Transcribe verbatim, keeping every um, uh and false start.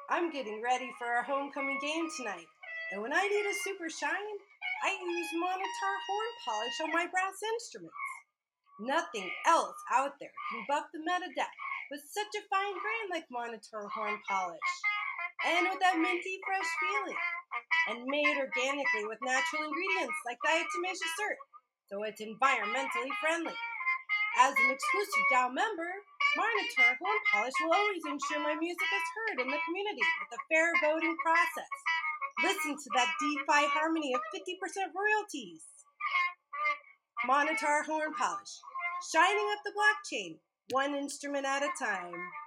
I'm getting ready for our homecoming game tonight, and when I need a super shine, I use Monitor horn polish on my brass instruments. Nothing else out there can buff the meta deck with such a fine grain like Monitor horn polish, and with that minty fresh feeling, and made organically with natural ingredients like diatomaceous earth, so it's environmentally friendly. As an exclusive D A O member, Monitor Horn Polish will always ensure my music is heard in the community with a fair voting process. Listen to that DeFi harmony of fifty percent royalties. Monitor Horn Polish, shining up the blockchain, one instrument at a time.